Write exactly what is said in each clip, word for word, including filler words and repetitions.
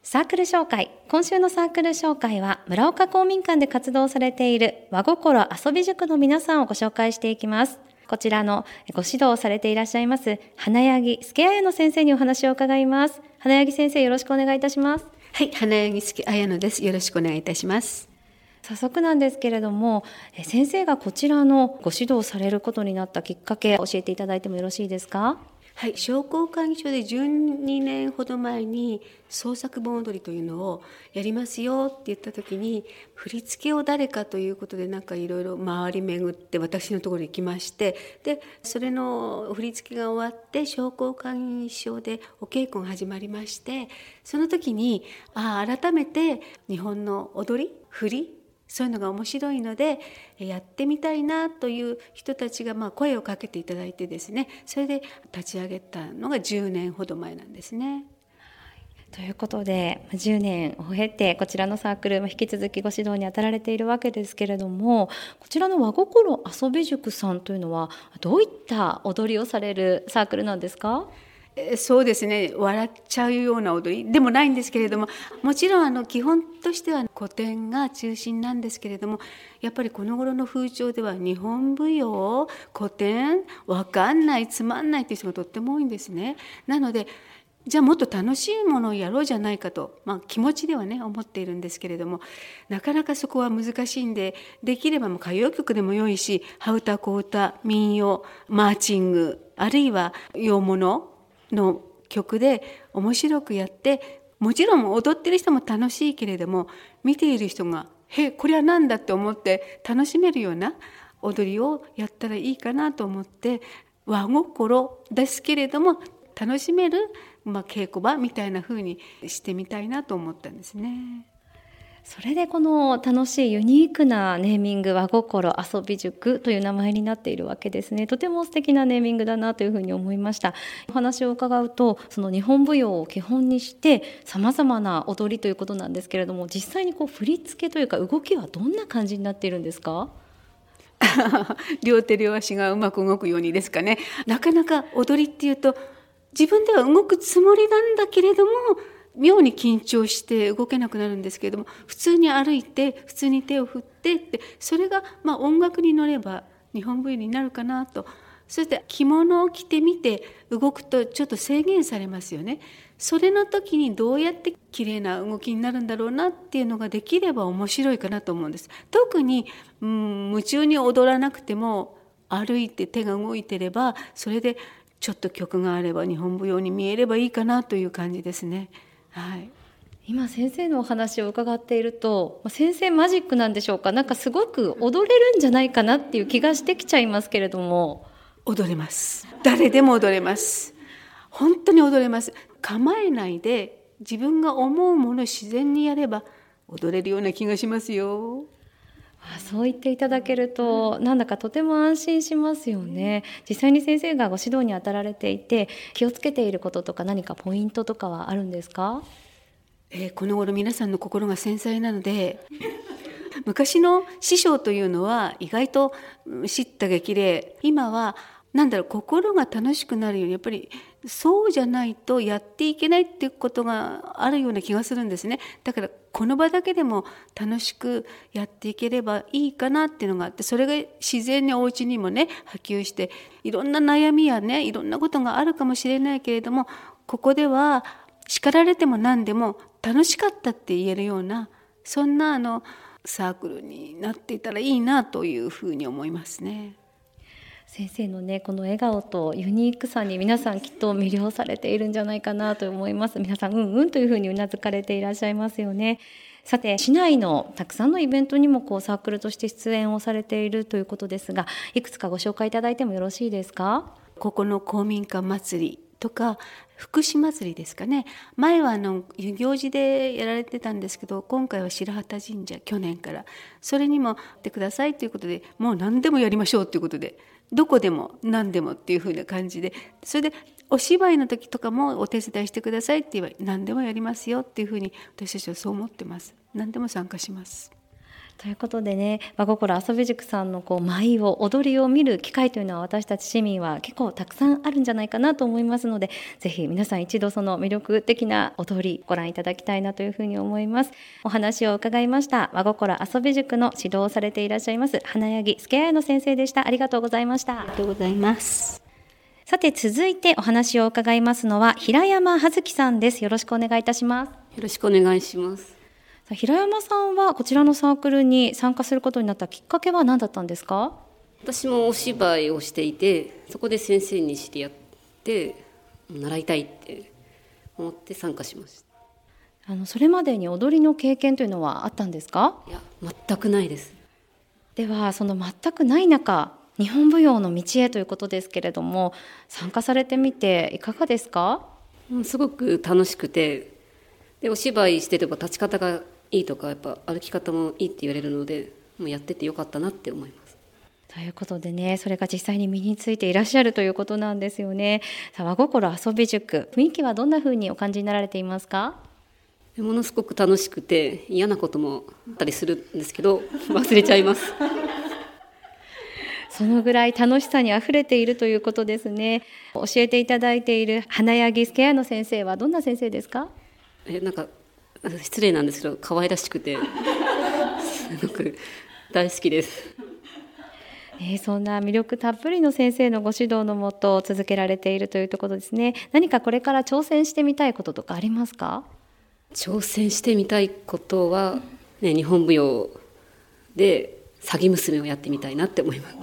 サークル紹介。今週のサークル紹介は村岡公民館で活動されている和心遊び塾の皆さんをご紹介していきます。こちらのご指導をされていらっしゃいます花柳助彩乃先生にお話を伺います。花柳先生、よろしくお願いいたします。 はい、花柳助彩乃です。よろしくお願いいたします。 早速なんですけれども、先生がこちらのご指導されることになったきっかけ、教えていただいてもよろしいですか？ はい、商工会議所でじゅうにねんほど前に創作盆踊りというのをやりますよって言った時に、振り付けを誰かということでなんかいろいろ回り巡って私のところに来まして、でそれの振り付けが終わって商工会議所でお稽古が始まりまして、その時にああ改めて日本の踊り振りそういうのが面白いのでやってみたいなという人たちがまあ声をかけていただいてですね、それで立ち上げたのがじゅうねんほど前なんですね。 ということでじゅうねんを経てこちらのサークルも引き続きご指導に当たられているわけですけれども、こちらの和心遊び塾さんというのはどういった踊りをされるサークルなんですか？ そうですね、笑っちゃうような踊りでもないんですけれども、もちろんあの基本としては古典が中心なんですけれども、やっぱりこの頃の風潮では日本舞踊古典わかんないつまんないという人がとっても多いんですね。なのでじゃあもっと楽しいものをやろうじゃないかと、まあ、気持ちではね思っているんですけれども、なかなかそこは難しいんで、できればもう歌謡曲でも良いし、羽歌小唄民謡マーチングあるいは洋物の曲で面白くやって、もちろん踊ってる人も楽しいけれども、見ている人が「へこれは何だ」って思って楽しめるような踊りをやったらいいかなと思って、和心ですけれども楽しめる、まあ、稽古場みたいな風にしてみたいなと思ったんですね。 それでこの楽しいユニークなネーミング和心遊び塾という名前になっているわけですね。とても素敵なネーミングだなというふうに思いました。お話を伺うと、その日本舞踊を基本にしてさまざまな踊りということなんですけれども、実際にこう振り付けというか動きはどんな感じになっているんですか？ 両手両足がうまく動くようにですかね。なかなか踊りっていうと自分では動くつもりなんだけれども妙に緊張して動けなくなるんですけれども、普通に歩いて普通に手を振ってって、それがまあ音楽に乗れば日本舞踊になるかなと。そして着物を着てみて動くとちょっと制限されますよね。それの時にどうやって綺麗な動きになるんだろうなっていうのができれば面白いかなと思うんです。特に、うん、夢中に踊らなくても歩いて手が動いてれば、それでちょっと曲があれば日本舞踊に見えればいいかなという感じですね。はい、 今先生のお話を伺っていると、先生マジックなんでしょうか、なんかすごく踊れるんじゃないかなっていう気がしてきちゃいますけれども。 踊れます。誰でも踊れます。本当に踊れます。構えないで自分が思うものを自然にやれば踊れるような気がしますよ。 そう言っていただけるとなんだかとても安心しますよね。実際に先生がご指導に当たられていて気をつけていることとか何かポイントとかはあるんですか？ えー、この頃皆さんの心が繊細なので昔の師匠というのは意外と叱咤激励、今はなんだろう、心が楽しくなるようにやっぱりそうじゃないとやっていけないっていうことがあるような気がするんですね。だからこの場だけでも楽しくやっていければいいかなっていうのがあって、それが自然にお家にもね波及して、いろんな悩みやねいろんなことがあるかもしれないけれども、ここでは叱られても何でも楽しかったって言えるような、そんなあのサークルになっていたらいいなというふうに思いますね。 先生のねこの笑顔とユニークさに皆さんきっと魅了されているんじゃないかなと思います。皆さんうんうんというふうにうなずかれていらっしゃいますよね。さて市内のたくさんのイベントにもこうサークルとして出演をされているということですが、いくつかご紹介いただいてもよろしいですか？ ここの公民館祭りとか福祉祭りですかね。前はあの行事でやられてたんですけど、今回は白旗神社、去年からそれにも来てくださいということで、もう何でもやりましょうということで、どこでも何でもっていう風な感じで、それでお芝居の時とかもお手伝いしてくださいって言えば何でもやりますよっていう風に私たちはそう思ってます。何でも参加します。 ということでね、和心遊び塾さんのこう舞を踊りを見る機会というのは私たち市民は結構たくさんあるんじゃないかなと思いますので、ぜひ皆さん一度その魅力的な踊りご覧いただきたいなというふうに思います。お話を伺いました和心遊び塾の指導をされていらっしゃいます花柳助彩乃先生でした。ありがとうございました。 ありがとうございます。 さて続いてお話を伺いますのは平山葉月さんです。よろしくお願いいたします。 よろしくお願いします。 平山さんはこちらのサークルに参加することになったきっかけは何だったんですか？ 私もお芝居をしていて、そこで先生に知り合って習いたいって思って参加しました。 あのそれまでに踊りの経験というのはあったんですか？ いや、全くないです。 ではその全くない中、日本舞踊の道へということですけれども、参加されてみていかがですか？ うん、すごく楽しくて、でお芝居してれば立ち方がいいとか、やっぱ歩き方もいいって言われるので、もうやっててよかったなって思います。 ということでね、それが実際に身についていらっしゃるということなんですよね。さあ、和心遊び塾、雰囲気はどんな風にお感じになられていますか？ ものすごく楽しくて、嫌なこともあったりするんですけど忘れちゃいますそのぐらい楽しさにあふれているということですね。教えていただいている花柳助彩乃先生はどんな先生ですか？ えなんか失礼なんですけど可愛らしくてすごく大好きです。 えー、そんな魅力たっぷりの先生のご指導のもと続けられているというところですね。何かこれから挑戦してみたいこととかありますか？ 挑戦してみたいことは、ね、日本舞踊で詐欺娘をやってみたいなって思います。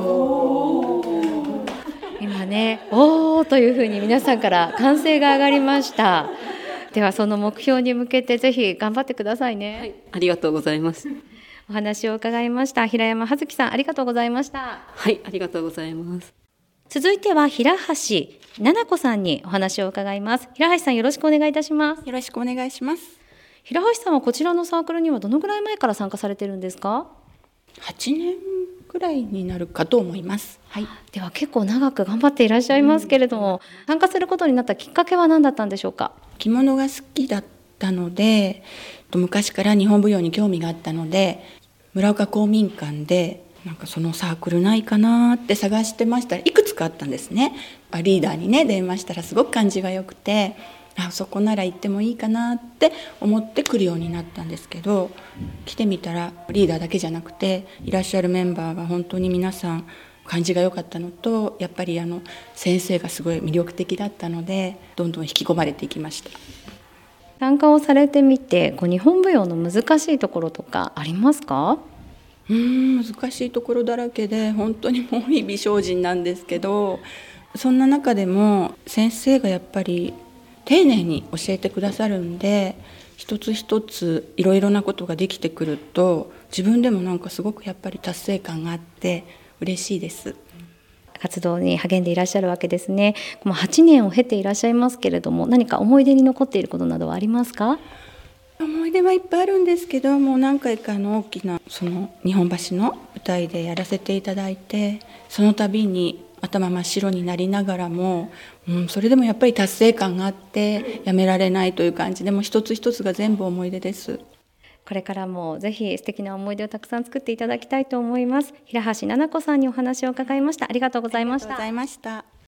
今ね、おーというふうに皆さんから歓声が上がりました。ではその目標に向けてぜひ頑張ってくださいね。 はい、ありがとうございます。 お話を伺いました平山葉月さん、ありがとうございました。 はい、ありがとうございます。 続いては平橋奈々子さんにお話を伺います。平橋さん、よろしくお願いいたします。 よろしくお願いします。 平橋さんはこちらのサークルにはどのぐらい前から参加されてるんですか？ はちねんくらいになるかと思います。はい。 では結構長く頑張っていらっしゃいますけれども、うん、参加することになったきっかけは何だったんでしょうか？ 着物が好きだったので、昔から日本舞踊に興味があったので、村岡公民館でなんかそのサークルないかなって探してましたらいくつかあったんですね。リーダーにね電話したらすごく感じが良くて、あそこなら行ってもいいかなって思って来るようになったんですけど、来てみたらリーダーだけじゃなくていらっしゃるメンバーが本当に皆さん感じが良かったのと、やっぱりあの先生がすごい魅力的だったのでどんどん引き込まれていきました。 参加をされてみてこう日本舞踊の難しいところとかありますか？ うーん難しいところだらけで本当にもう日々精進なんですけど、そんな中でも先生がやっぱり丁寧に教えてくださるんで、一つ一ついろいろなことができてくると自分でもなんかすごくやっぱり達成感があって嬉しいです。 活動に励んでいらっしゃるわけですね。もうはちねんを経ていらっしゃいますけれども、何か思い出に残っていることなどはありますか？ 思い出はいっぱいあるんですけど、もう何回かの大きなその日本橋の舞台でやらせていただいて、その度に頭真っ白になりながらも、うん、それでもやっぱり達成感があってやめられないという感じで、もう一つ一つが全部思い出です。 これからもぜひ素敵な思い出をたくさん作っていただきたいと思います。平橋奈々子さんにお話を伺いました。ありがとうございました。 ありがとうございました。